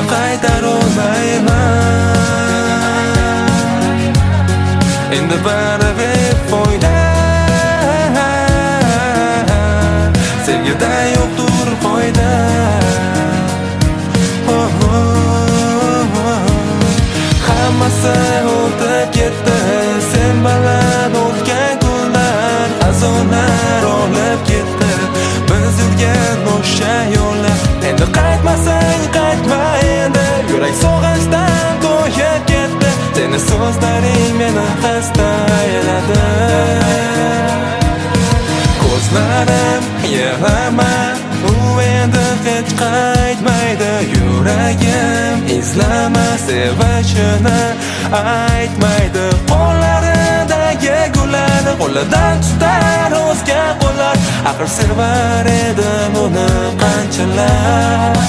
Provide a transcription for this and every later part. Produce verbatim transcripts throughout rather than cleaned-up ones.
qaytarolmayman. Endi baribir foyda sevgida yo'qdir foyda. Hammasi o'tib ketdi, sen bilan o'tgan kunlar, xazonlar olib ketdi biz yurgan o'sha yo'llar. Endi qaytmasang qaytma endi, yurak sog'inchdan to'yib ketdi. Seni so'zlaring meni xasta ayladi. Ko'zlarim yig'lama, u endi hech qaytmaydi. Yuragim izlama, sevishini aytmaydi. Qo'llaridagi gullarni qo'lidan tutar o'zga qo'llar. Axir sevar edim uni qanchalar.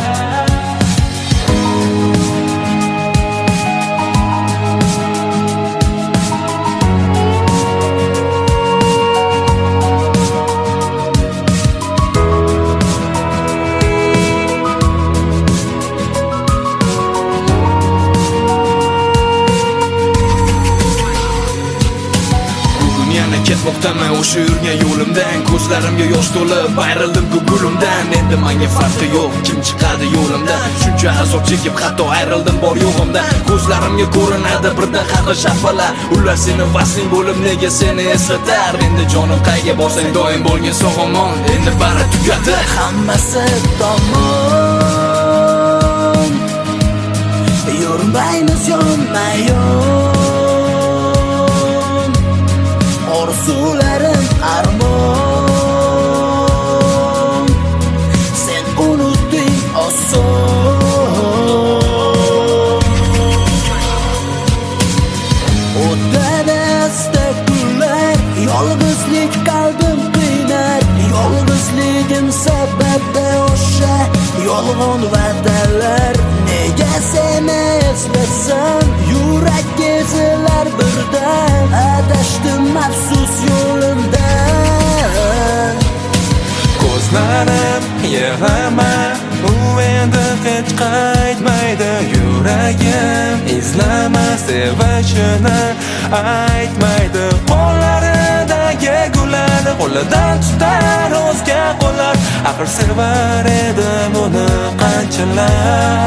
Ketmoqdaman o'sha yurgan yo'limdan, ko'zlarimga yosh to'lib ayrildim gugulimdan. Endi menga farqi yo'q kim chiqadi yo'limdan. Shuncha azob chekib hatto ayrildim bor yo'g'imdan. Ko'zlarimga ko'rinadi birdan haqqi shafalar. Ular seni vasling bo'lib nega seni eslatar. Endi jonim qayga borsang doim bo'lgin sog'-omon. Endi bari tugadi hammasi tamom. Yurmaymiz yonma-yon, orzularim armon. Sen unutding oson. O'tadi asta kunlar, yolg'izlik qalbim qiynar. Yolg'izligim sababda o'sha yolg'on va'dalar. Nega seni eslasam yurak kezilar birdan. Adashdim afsus yo'limdan. Ko'zlarim yig'lama, u endi hech qaytmaydi. Yuragim izlama, sevishini aytmaydi. Qo'llaridagi gullarni qo'lidan tutar o'zga qo'llar. Axir sevar edim uni qanchalar.